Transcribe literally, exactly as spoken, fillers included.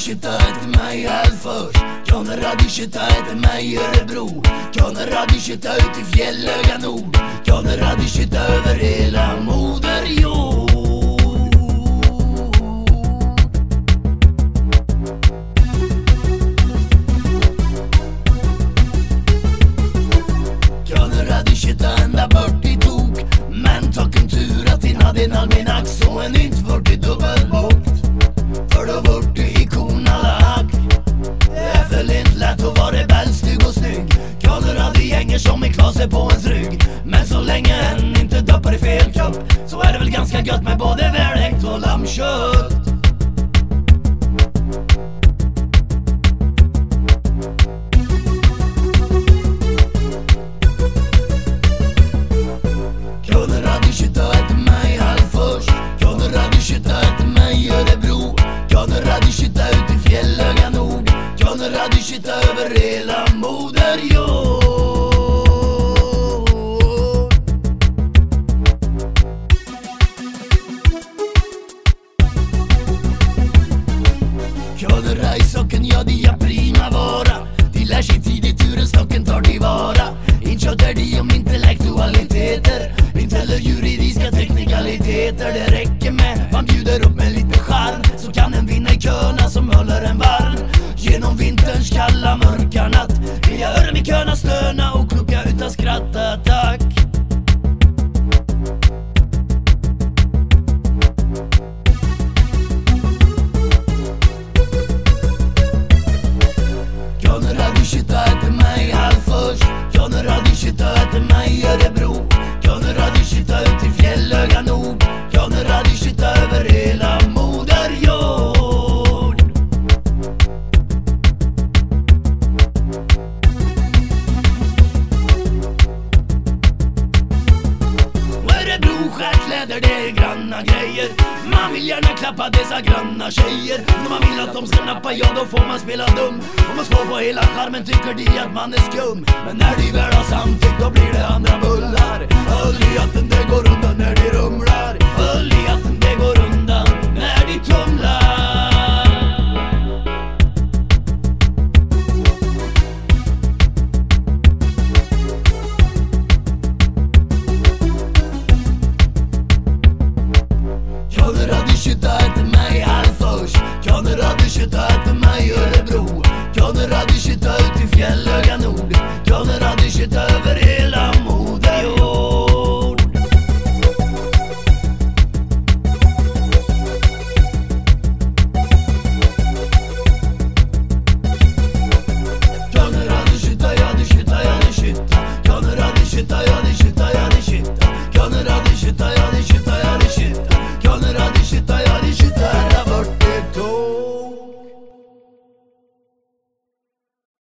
skjuta efter mig här först. Kunde hade skjuta efter mig i Örebro. Kunde hade skjuta ut i fjällöga nord. Kunde hade skjuta över hela moder jord. Kunde hade skjuta ända bort i tok. Men tacken tur att din hade en almanack så en inte vart i dubbelbokt. För då vart du ikonalack. Det är väl inte lätt att vara rebellstygg och snygg. Kunde hade gänger som i klaser på ens rygg. Men så länge en inte doppar i fel kopp så är det väl ganska gött med både väläkt och lammkött. Kunde hade skjuta efter mig här först. Kunde hade skjuta efter mig i Örebro. Kunde hade skjuta ut i fjällöga nord. Kunde hade skjuta över hela moder jord. Kunde i socken, ja de är primavara. De lär sig tidigt hur en stocken tar tillvara. Inköter de om intellektualiteter. Inte eller juridiska teknikaliteter. Det räcker med, man bjuder upp med lite charm. Så kan en vinna i köna som håller en varm. Genom vinterns kalla mörka natt vill jag höra mig köna stöna och klucka utan skratta, tack. Kunde hade skjuta efter mig här först. Kunde hade skjuta efter mig i Örebro. Kunde hade skjuta ut i fjällöga nord. Kunde hade skjuta över hela moder jord. Örebro stjärtkläder, det är granna grejer. Man vill gärna klappa dessa granna tjejer. När man vill att de ska nappa, ja då får man spela dum. Om man slår på hela charmen tycker de att man är skum. Men när de väl har samtyckt då blir det andra bullar. Öl i hatten det går undan när de rumlar. Öl i hatten det går undan när de tumlar. Kunde hade skjuta efter mig här först. Kunde hade skjuta efter mig i Örebro. Kunde hade skjuta ut i fjällöga nord. Kunde hade skjuta över hela mord.